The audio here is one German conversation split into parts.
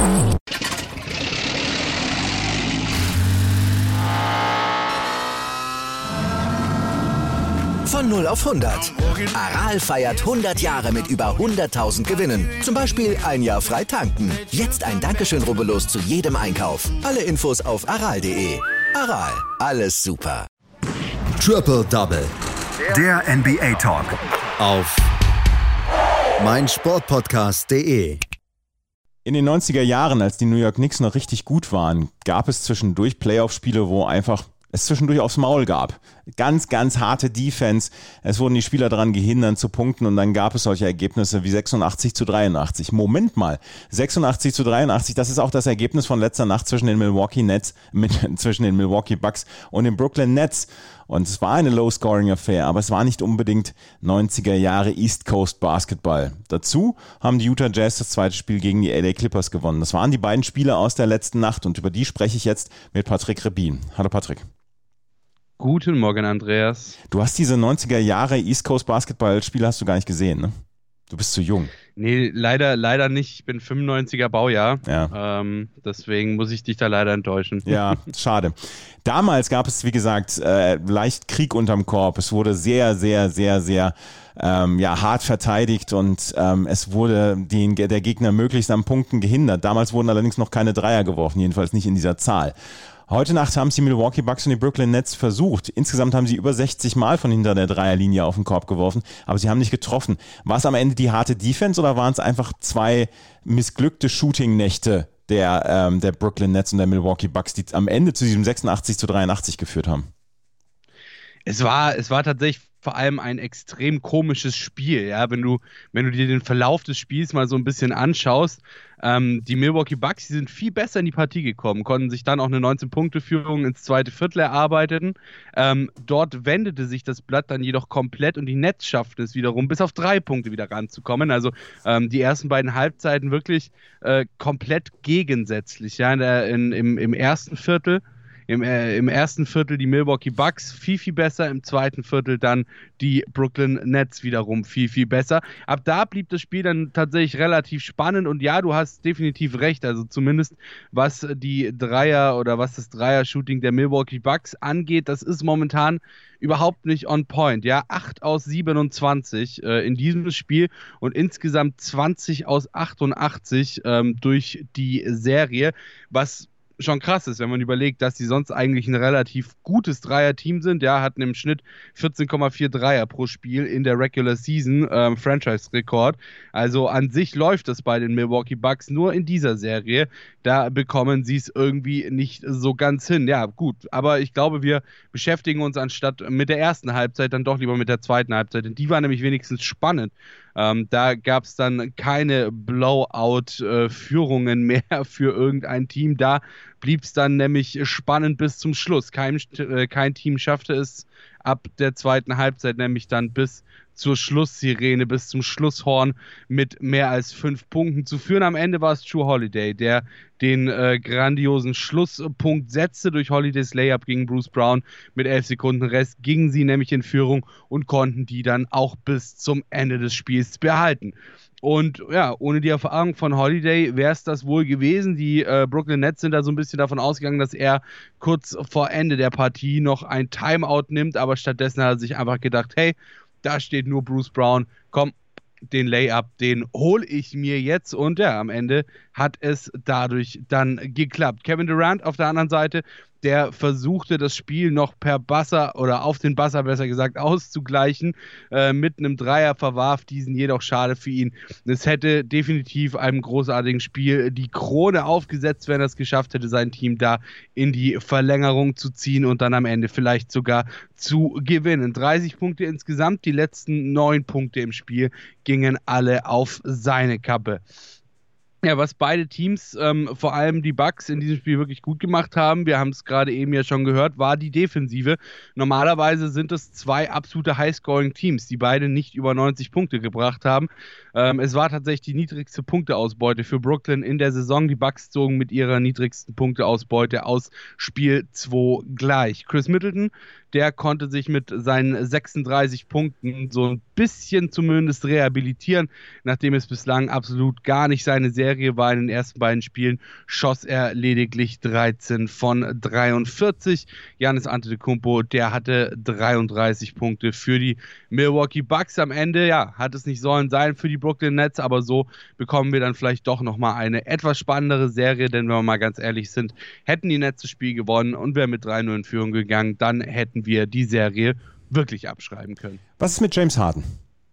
Von 0 auf 100. Aral feiert 100 Jahre mit über 100.000 Gewinnen. Zum Beispiel ein Jahr frei tanken. Jetzt ein Dankeschön, rubbellos zu jedem Einkauf. Alle Infos auf aral.de. Aral, alles super. Triple Double. Der NBA Talk. Auf meinsportpodcast.de. In den 90er Jahren, als die New York Knicks noch richtig gut waren, gab es zwischendurch Playoff-Spiele, wo einfach es zwischendurch aufs Maul gab. Ganz, ganz harte Defense. Es wurden die Spieler daran gehindert zu punkten und dann gab es solche Ergebnisse wie 86-83. Moment mal, 86-83, das ist auch das Ergebnis von letzter Nacht zwischen den Milwaukee Bucks und den Brooklyn Nets. Und es war eine Low-Scoring-Affair, aber es war nicht unbedingt 90er Jahre East Coast Basketball. Dazu haben die Utah Jazz das zweite Spiel gegen die LA Clippers gewonnen. Das waren die beiden Spiele aus der letzten Nacht und über die spreche ich jetzt mit Patrick Rebin. Hallo Patrick. Guten Morgen, Andreas. Du hast diese 90er Jahre East Coast Basketball-Spiele hast du gar nicht gesehen, ne? Du bist zu jung. Nee, leider nicht. Ich bin 95er Baujahr. Ja. Deswegen muss ich dich da leider enttäuschen. Ja, schade. Damals gab es, wie gesagt, leicht Krieg unterm Korb. Es wurde sehr hart verteidigt und es wurde der Gegner möglichst an Punkten gehindert. Damals wurden allerdings noch keine Dreier geworfen, jedenfalls nicht in dieser Zahl. Heute Nacht haben es die Milwaukee Bucks und die Brooklyn Nets versucht. Insgesamt haben sie über 60 Mal von hinter der Dreierlinie auf den Korb geworfen, aber sie haben nicht getroffen. War es am Ende die harte Defense oder waren es einfach zwei missglückte Shooting-Nächte der Brooklyn Nets und der Milwaukee Bucks, die am Ende zu diesem 86-83 geführt haben? Es war tatsächlich vor allem ein extrem komisches Spiel, ja, wenn du dir den Verlauf des Spiels mal so ein bisschen anschaust. Die Milwaukee Bucks, die sind viel besser in die Partie gekommen, konnten sich dann auch eine 19-Punkte-Führung ins zweite Viertel erarbeiten. Dort wendete sich das Blatt dann jedoch komplett und die Nets schafften es wiederum, bis auf 3 Punkte wieder ranzukommen. Also die ersten beiden Halbzeiten wirklich komplett gegensätzlich. Ja, im ersten Viertel. Im ersten Viertel die Milwaukee Bucks viel besser, im zweiten Viertel dann die Brooklyn Nets wiederum viel besser. Ab da blieb das Spiel dann tatsächlich relativ spannend und ja, du hast definitiv recht, also zumindest was die Dreier oder was das Dreier-Shooting der Milwaukee Bucks angeht, das ist momentan überhaupt nicht on point. Ja, 8 aus 27 in diesem Spiel und insgesamt 20 aus 88 durch die Serie, was schon krass ist, wenn man überlegt, dass sie sonst eigentlich ein relativ gutes Dreier-Team sind. Ja, hatten im Schnitt 14,4 Dreier pro Spiel in der Regular Season, Franchise-Rekord. Also an sich läuft das bei den Milwaukee Bucks, nur in dieser Serie, da bekommen sie es irgendwie nicht so ganz hin. Ja, gut, aber ich glaube, wir beschäftigen uns anstatt mit der ersten Halbzeit dann doch lieber mit der zweiten Halbzeit, denn die war nämlich wenigstens spannend. Da gab es dann keine Blowout-Führungen mehr für irgendein Team. Da blieb es dann nämlich spannend bis zum Schluss. Kein Team schaffte es ab der zweiten Halbzeit, nämlich dann bis zur Schlusssirene, bis zum Schlusshorn mit mehr als 5 Punkten zu führen. Am Ende war es Jrue Holiday, der den grandiosen Schlusspunkt setzte. Durch Holidays Layup gegen Bruce Brown mit 11 Sekunden Rest gingen sie nämlich in Führung und konnten die dann auch bis zum Ende des Spiels behalten. Und ja, ohne die Erfahrung von Holiday wäre es das wohl gewesen. Die Brooklyn Nets sind da so ein bisschen davon ausgegangen, dass er kurz vor Ende der Partie noch ein Timeout nimmt, aber stattdessen hat er sich einfach gedacht, hey, da steht nur Bruce Brown, komm, den Layup, den hole ich mir jetzt und ja, am Ende hat es dadurch dann geklappt. Kevin Durant auf der anderen Seite, der versuchte das Spiel noch per Buzzer oder auf den Buzzer besser gesagt auszugleichen, mit einem Dreier verwarf diesen jedoch, schade für ihn. Es hätte definitiv einem großartigen Spiel die Krone aufgesetzt, wenn er es geschafft hätte, sein Team da in die Verlängerung zu ziehen und dann am Ende vielleicht sogar zu gewinnen. 30 Punkte insgesamt, die letzten 9 Punkte im Spiel gingen alle auf seine Kappe. Ja, was beide Teams, vor allem die Bucks in diesem Spiel wirklich gut gemacht haben, wir haben es gerade eben ja schon gehört, war die Defensive. Normalerweise sind es 2 absolute High-Scoring-Teams, die beide nicht über 90 Punkte gebracht haben. Es war tatsächlich die niedrigste Punkteausbeute für Brooklyn in der Saison. Die Bucks zogen mit ihrer niedrigsten Punkteausbeute aus Spiel 2 gleich. Chris Middleton, der konnte sich mit seinen 36 Punkten so ein bisschen zumindest rehabilitieren. Nachdem es bislang absolut gar nicht seine Serie war in den ersten beiden Spielen, schoss er lediglich 13 von 43. Giannis Antetokounmpo, der hatte 33 Punkte für die Milwaukee Bucks. Am Ende, ja, hat es nicht sollen sein für die Brooklyn Nets, aber so bekommen wir dann vielleicht doch nochmal eine etwas spannendere Serie, denn wenn wir mal ganz ehrlich sind, hätten die Nets das Spiel gewonnen und wären mit 3-0 in Führung gegangen, dann hätten wir die Serie wirklich abschreiben können. Was ist mit James Harden?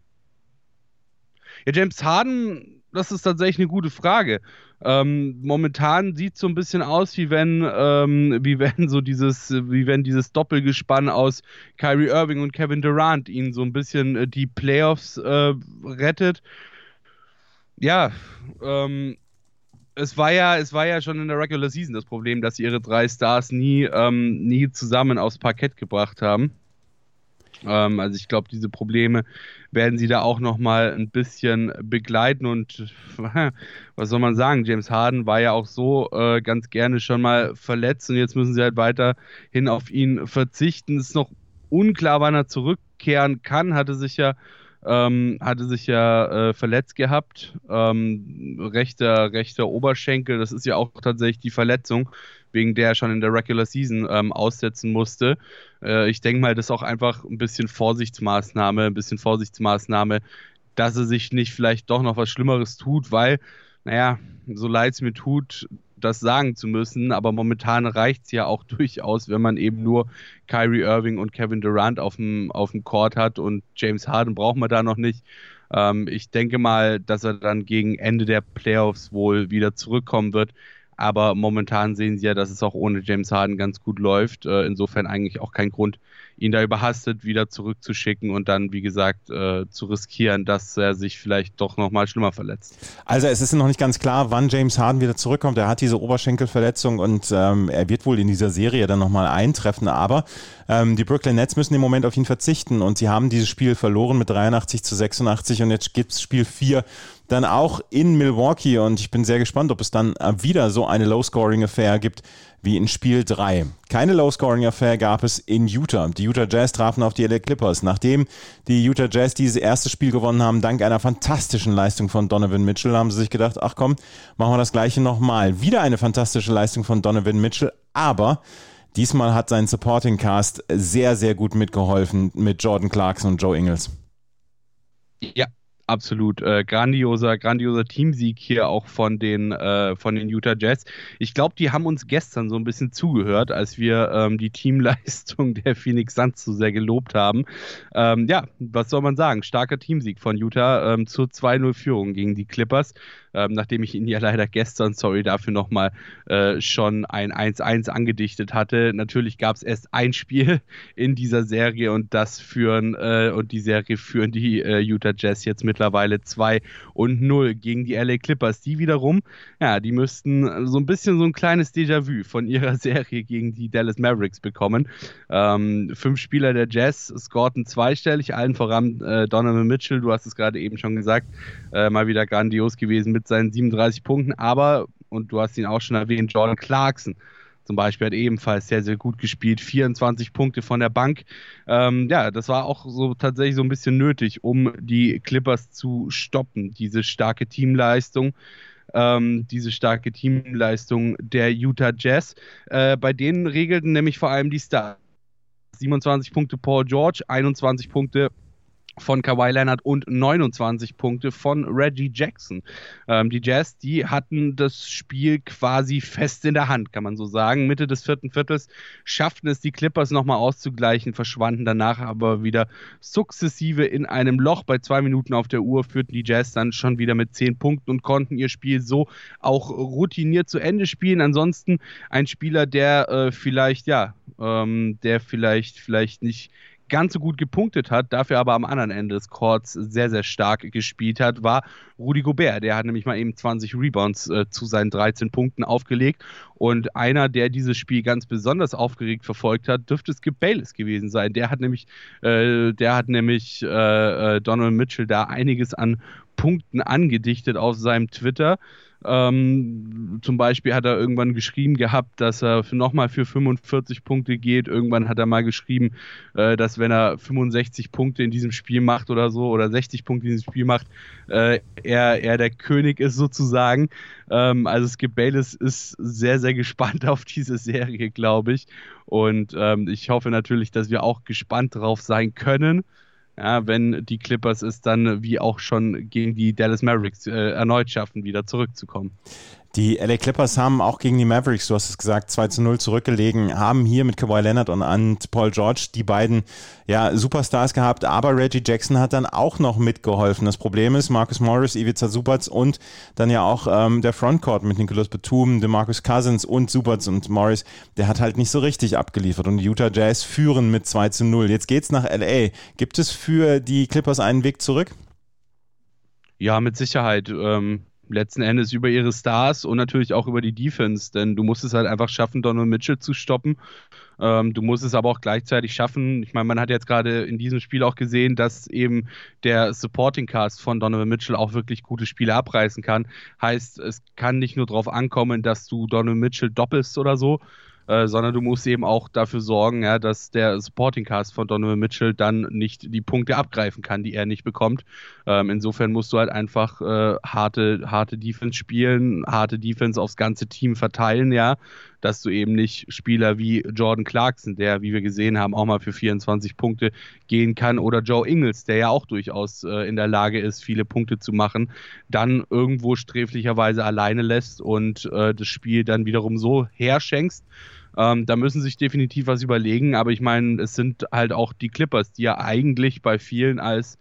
Ja, James Harden, das ist tatsächlich eine gute Frage. Momentan sieht es so ein bisschen aus, wie wenn dieses Doppelgespann aus Kyrie Irving und Kevin Durant ihnen so ein bisschen die Playoffs rettet. Ja, es war ja schon in der Regular Season das Problem, dass sie ihre 3 Stars nie zusammen aufs Parkett gebracht haben. Also ich glaube, diese Probleme werden sie da auch nochmal ein bisschen begleiten und was soll man sagen, James Harden war ja auch so ganz gerne schon mal verletzt und jetzt müssen sie halt weiterhin auf ihn verzichten. Es ist noch unklar, wann er zurückkehren kann, hatte sich ja verletzt gehabt, rechter Oberschenkel, das ist ja auch tatsächlich die Verletzung, wegen der er schon in der Regular Season aussetzen musste. Ich denke mal, das ist auch einfach ein bisschen Vorsichtsmaßnahme, dass er sich nicht vielleicht doch noch was Schlimmeres tut, weil, naja, so leid es mir tut, das sagen zu müssen, aber momentan reicht es ja auch durchaus, wenn man eben nur Kyrie Irving und Kevin Durant auf dem Court hat und James Harden braucht man da noch nicht. Ich denke mal, dass er dann gegen Ende der Playoffs wohl wieder zurückkommen wird, aber momentan sehen sie ja, dass es auch ohne James Harden ganz gut läuft. Insofern eigentlich auch kein Grund, ihn da überhastet wieder zurückzuschicken und dann, wie gesagt, zu riskieren, dass er sich vielleicht doch nochmal schlimmer verletzt. Also es ist noch nicht ganz klar, wann James Harden wieder zurückkommt. Er hat diese Oberschenkelverletzung und er wird wohl in dieser Serie dann nochmal eintreffen, aber die Brooklyn Nets müssen im Moment auf ihn verzichten und sie haben dieses Spiel verloren mit 83-86 und jetzt gibt es Spiel 4 dann auch in Milwaukee und ich bin sehr gespannt, ob es dann wieder so eine Low-Scoring-Affair gibt wie in Spiel 3. Keine Low-Scoring-Affair gab es in Utah. Die Utah Jazz trafen auf die LA Clippers. Nachdem die Utah Jazz dieses erste Spiel gewonnen haben, dank einer fantastischen Leistung von Donovan Mitchell, haben sie sich gedacht, ach komm, machen wir das Gleiche nochmal. Wieder eine fantastische Leistung von Donovan Mitchell, aber diesmal hat sein Supporting Cast sehr, sehr gut mitgeholfen mit Jordan Clarkson und Joe Ingles. Ja, absolut. Grandioser Teamsieg hier auch von den Utah Jazz. Ich glaube, die haben uns gestern so ein bisschen zugehört, als wir die Teamleistung der Phoenix Suns so sehr gelobt haben. Ja, was soll man sagen? Starker Teamsieg von Utah zur 2-0-Führung gegen die Clippers. Nachdem ich Ihnen ja leider gestern, sorry dafür nochmal, schon ein 1-1 angedichtet hatte. Natürlich gab es erst ein Spiel in dieser Serie und die Serie führen die Utah Jazz jetzt mittlerweile 2-0 gegen die LA Clippers. Die wiederum, ja, die müssten so ein bisschen so ein kleines Déjà-vu von ihrer Serie gegen die Dallas Mavericks bekommen. 5 Spieler der Jazz scorten zweistellig, allen voran Donovan Mitchell, du hast es gerade eben schon gesagt, mal wieder grandios gewesen mit seinen 37 Punkten, aber, und du hast ihn auch schon erwähnt, Jordan Clarkson zum Beispiel hat ebenfalls sehr, sehr gut gespielt, 24 Punkte von der Bank. Ja, das war auch so tatsächlich so ein bisschen nötig, um die Clippers zu stoppen, diese starke Teamleistung der Utah Jazz. Bei denen regelten nämlich vor allem die Stars. 27 Punkte Paul George, 21 Punkte von Kawhi Leonard und 29 Punkte von Reggie Jackson. Die Jazz, die hatten das Spiel quasi fest in der Hand, kann man so sagen. Mitte des 4. Viertels schafften es die Clippers nochmal auszugleichen, verschwanden danach aber wieder sukzessive in einem Loch. Bei 2 Minuten auf der Uhr führten die Jazz dann schon wieder mit 10 Punkten und konnten ihr Spiel so auch routiniert zu Ende spielen. Ansonsten ein Spieler, der vielleicht nicht ganz so gut gepunktet hat, dafür aber am anderen Ende des Courts sehr, sehr stark gespielt hat, war Rudy Gobert. Der hat nämlich mal eben 20 Rebounds zu seinen 13 Punkten aufgelegt und einer, der dieses Spiel ganz besonders aufgeregt verfolgt hat, dürfte Skip Bayless gewesen sein. Der hat nämlich Donovan Mitchell da einiges an Punkten angedichtet auf seinem Twitter. Zum Beispiel hat er irgendwann geschrieben gehabt, dass er nochmal für 45 Punkte geht. Irgendwann hat er mal geschrieben, dass wenn er 65 Punkte in diesem Spiel macht oder so, oder 60 Punkte in diesem Spiel macht, er der König ist sozusagen. Also Skip Bayless ist sehr, sehr gespannt auf diese Serie, glaube ich. Und ich hoffe natürlich, dass wir auch gespannt drauf sein können. Ja, wenn die Clippers es dann wie auch schon gegen die Dallas Mavericks erneut schaffen, wieder zurückzukommen. Die LA Clippers haben auch gegen die Mavericks, du hast es gesagt, 2-0 zurückgelegen, haben hier mit Kawhi Leonard und Paul George die beiden Superstars gehabt, aber Reggie Jackson hat dann auch noch mitgeholfen. Das Problem ist, Marcus Morris, Ivica Zubac und dann ja auch der Frontcourt mit Nicolas Batum, DeMarcus Cousins und Zubac und Morris, der hat halt nicht so richtig abgeliefert und die Utah Jazz führen mit 2-0. Jetzt geht's nach LA. Gibt es für die Clippers einen Weg zurück? Ja, mit Sicherheit. Letzten Endes über ihre Stars und natürlich auch über die Defense, denn du musst es halt einfach schaffen, Donovan Mitchell zu stoppen. Du musst es aber auch gleichzeitig schaffen. Ich meine, man hat jetzt gerade in diesem Spiel auch gesehen, dass eben der Supporting Cast von Donovan Mitchell auch wirklich gute Spiele abreißen kann. Heißt, es kann nicht nur darauf ankommen, dass du Donovan Mitchell doppelst oder so, sondern du musst eben auch dafür sorgen, ja, dass der Supporting Cast von Donovan Mitchell dann nicht die Punkte abgreifen kann, die er nicht bekommt. Insofern musst du halt einfach harte Defense spielen, harte Defense aufs ganze Team verteilen, ja, dass du eben nicht Spieler wie Jordan Clarkson, der, wie wir gesehen haben, auch mal für 24 Punkte gehen kann, oder Joe Ingles, der ja auch durchaus in der Lage ist, viele Punkte zu machen, dann irgendwo sträflicherweise alleine lässt und das Spiel dann wiederum so herschenkst. Da müssen sich definitiv was überlegen, aber ich meine, es sind halt auch die Clippers, die ja eigentlich bei vielen als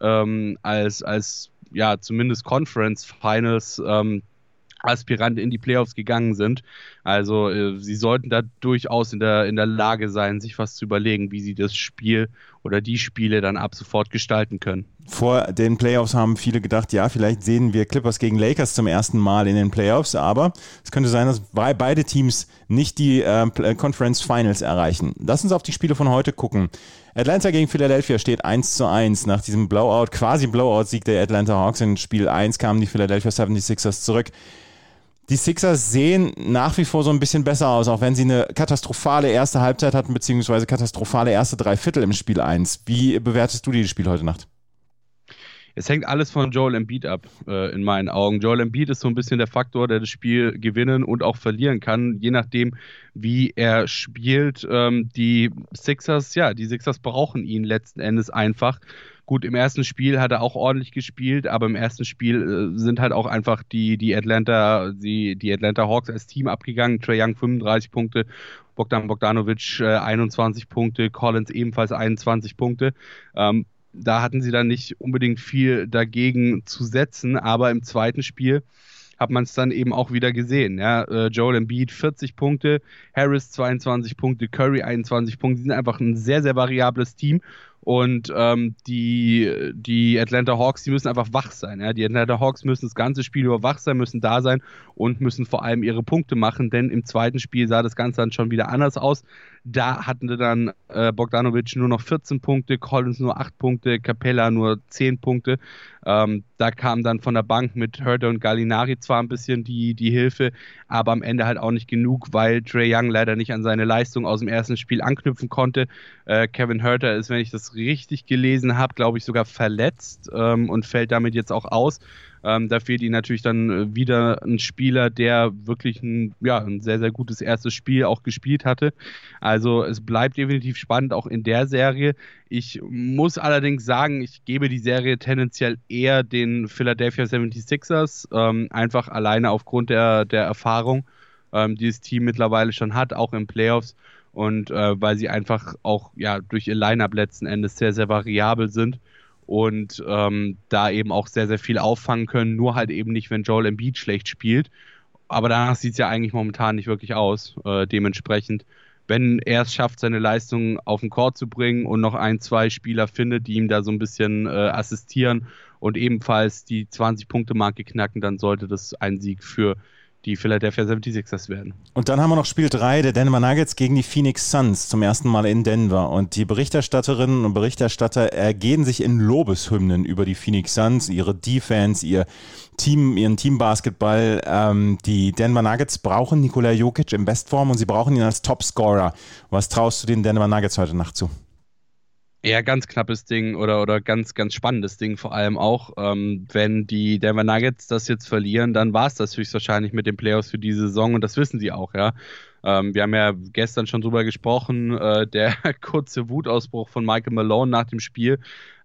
ja, zumindest Conference Finals Aspirant in die Playoffs gegangen sind. Also sie sollten da durchaus in der Lage sein, sich was zu überlegen, wie sie das Spiel oder die Spiele dann ab sofort gestalten können. Vor den Playoffs haben viele gedacht, ja, vielleicht sehen wir Clippers gegen Lakers zum ersten Mal in den Playoffs, aber es könnte sein, dass beide Teams nicht die Conference Finals erreichen. Lass uns auf die Spiele von heute gucken. Atlanta gegen Philadelphia steht 1-1. Nach diesem quasi Blowout-Sieg der Atlanta Hawks in Spiel 1 kamen die Philadelphia 76ers zurück. Die Sixers sehen nach wie vor so ein bisschen besser aus, auch wenn sie eine katastrophale erste Halbzeit hatten, beziehungsweise katastrophale erste Dreiviertel im Spiel 1. Wie bewertest du dieses Spiel heute Nacht? Es hängt alles von Joel Embiid ab, in meinen Augen. Joel Embiid ist so ein bisschen der Faktor, der das Spiel gewinnen und auch verlieren kann, je nachdem, wie er spielt. Die Sixers brauchen ihn letzten Endes einfach. Gut, im ersten Spiel hat er auch ordentlich gespielt, aber im ersten Spiel sind halt auch einfach die Atlanta Hawks als Team abgegangen. Trae Young 35 Punkte, Bogdan Bogdanovic 21 Punkte, Collins ebenfalls 21 Punkte. Da hatten sie dann nicht unbedingt viel dagegen zu setzen, aber im zweiten Spiel hat man es dann eben auch wieder gesehen. Ja? Joel Embiid 40 Punkte, Harris 22 Punkte, Curry 21 Punkte. Die sind einfach ein sehr, sehr variables Team. Und die Atlanta Hawks, die müssen einfach wach sein. Ja? Die Atlanta Hawks müssen das ganze Spiel über wach sein, müssen da sein und müssen vor allem ihre Punkte machen, denn im zweiten Spiel sah das Ganze dann schon wieder anders aus. Da hatten dann Bogdanovic nur noch 14 Punkte, Collins nur 8 Punkte, Capella nur 10 Punkte. Da kam dann von der Bank mit Huerter und Gallinari zwar ein bisschen die Hilfe, aber am Ende halt auch nicht genug, weil Trae Young leider nicht an seine Leistung aus dem ersten Spiel anknüpfen konnte. Kevin Huerter ist, wenn ich das richtig gelesen habe, glaube ich sogar verletzt und fällt damit jetzt auch aus. Da fehlt ihnen natürlich dann wieder ein Spieler, der wirklich ein sehr, sehr gutes erstes Spiel auch gespielt hatte. Also es bleibt definitiv spannend, auch in der Serie. Ich muss allerdings sagen, ich gebe die Serie tendenziell eher den Philadelphia 76ers, einfach alleine aufgrund der Erfahrung, die das Team mittlerweile schon hat, auch in Playoffs. Und weil sie einfach auch durch ihr Line-Up letzten Endes sehr, sehr variabel sind. Und da eben auch sehr, sehr viel auffangen können, nur halt eben nicht, wenn Joel Embiid schlecht spielt. Aber danach sieht es ja eigentlich momentan nicht wirklich aus. Dementsprechend, wenn er es schafft, seine Leistung auf den Court zu bringen und noch 1-2 Spieler findet, die ihm da so ein bisschen assistieren und ebenfalls die 20-Punkte-Marke knacken, dann sollte das ein Sieg für die Philadelphia 76ers werden. Und dann haben wir noch Spiel 3 der Denver Nuggets gegen die Phoenix Suns zum ersten Mal in Denver. Und die Berichterstatterinnen und Berichterstatter ergehen sich in Lobeshymnen über die Phoenix Suns, ihre Defense, ihren Teambasketball. Die Denver Nuggets brauchen Nikola Jokic in Bestform und sie brauchen ihn als Topscorer. Was traust du den Denver Nuggets heute Nacht zu? Eher ganz knappes Ding oder ganz, ganz spannendes Ding vor allem auch. Wenn die Denver Nuggets das jetzt verlieren, dann war es das höchstwahrscheinlich mit den Playoffs für diese Saison und das wissen sie auch, ja. Wir haben ja gestern schon drüber gesprochen, der kurze Wutausbruch von Michael Malone nach dem Spiel.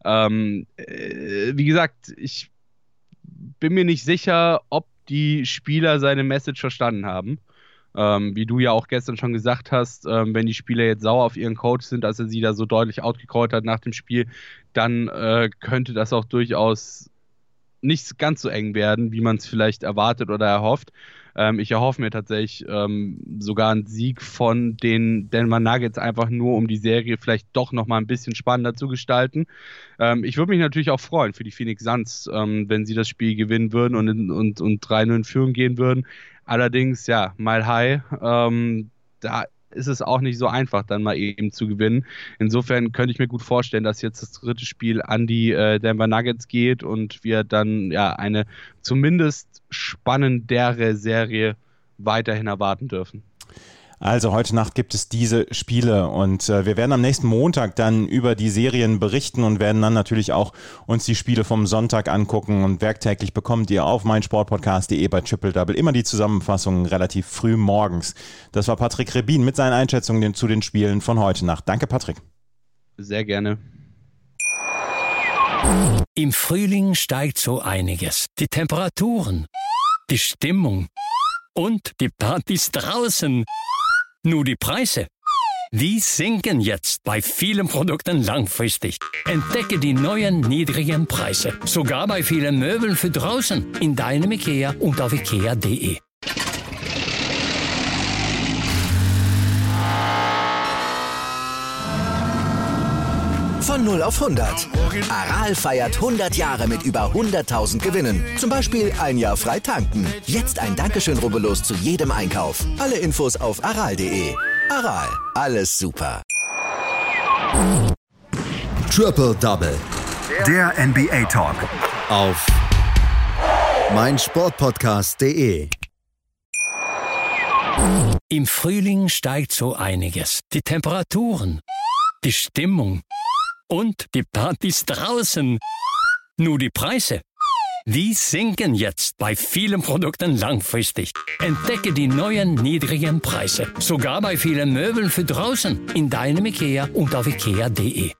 Wie gesagt, ich bin mir nicht sicher, ob die Spieler seine Message verstanden haben. Wie du ja auch gestern schon gesagt hast, wenn die Spieler jetzt sauer auf ihren Coach sind, dass er sie da so deutlich outgecallt hat nach dem Spiel, dann könnte das auch durchaus nicht ganz so eng werden, wie man es vielleicht erwartet oder erhofft. Ich erhoffe mir tatsächlich sogar einen Sieg von den Denver Nuggets, einfach nur um die Serie vielleicht doch nochmal ein bisschen spannender zu gestalten. Ich würde mich natürlich auch freuen für die Phoenix Suns, wenn sie das Spiel gewinnen würden und 3-0 in Führung gehen würden. Allerdings, ja, Mile High, da ist es auch nicht so einfach, dann mal eben zu gewinnen. Insofern könnte ich mir gut vorstellen, dass jetzt das dritte Spiel an die Denver Nuggets geht und wir dann ja eine zumindest spannendere Serie weiterhin erwarten dürfen. Also heute Nacht gibt es diese Spiele und wir werden am nächsten Montag dann über die Serien berichten und werden dann natürlich auch uns die Spiele vom Sonntag angucken und werktäglich bekommt ihr auf meinsportpodcast.de bei Triple Double immer die Zusammenfassungen relativ früh morgens. Das war Patrick Rebin mit seinen Einschätzungen zu den Spielen von heute Nacht. Danke, Patrick. Sehr gerne. Im Frühling steigt so einiges. Die Temperaturen, die Stimmung und die Partys draußen. Nur die Preise, die sinken jetzt bei vielen Produkten langfristig. Entdecke die neuen niedrigen Preise, sogar bei vielen Möbeln für draußen, in deinem IKEA und auf ikea.de. Von 0 auf 100. Aral feiert 100 Jahre mit über 100.000 Gewinnen. Zum Beispiel ein Jahr frei tanken. Jetzt ein Dankeschön, rubbellos zu jedem Einkauf. Alle Infos auf aral.de. Aral, alles super. Triple Double. Der NBA Talk. Auf meinsportpodcast.de. Im Frühling steigt so einiges. Die Temperaturen, die Stimmung und die Partys draußen. Nur die Preise, die sinken jetzt bei vielen Produkten langfristig. Entdecke die neuen niedrigen Preise, sogar bei vielen Möbeln für draußen, in deinem IKEA und auf ikea.de.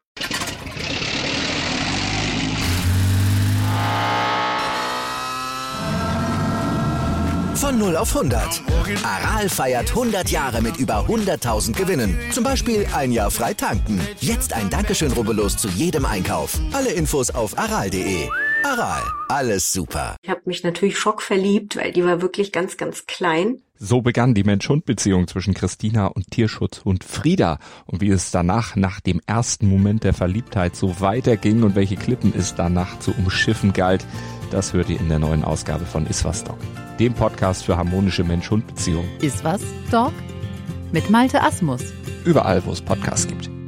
Von 0 auf 100. Aral feiert 100 Jahre mit über 100.000 Gewinnen. Zum Beispiel ein Jahr frei tanken. Jetzt ein Dankeschön, rubbellos zu jedem Einkauf. Alle Infos auf aral.de. Aral, alles super. Ich habe mich natürlich schockverliebt, weil die war wirklich ganz, ganz klein. So begann die Mensch-Hund-Beziehung zwischen Christina und Tierschutzhund Frieda. Und wie es danach, nach dem ersten Moment der Verliebtheit, so weiterging und welche Klippen es danach zu umschiffen galt, das hört ihr in der neuen Ausgabe von Iswas Dog, dem Podcast für harmonische Mensch-Hund-Beziehungen. Iswas Dog? Mit Malte Asmus. Überall, wo es Podcasts gibt.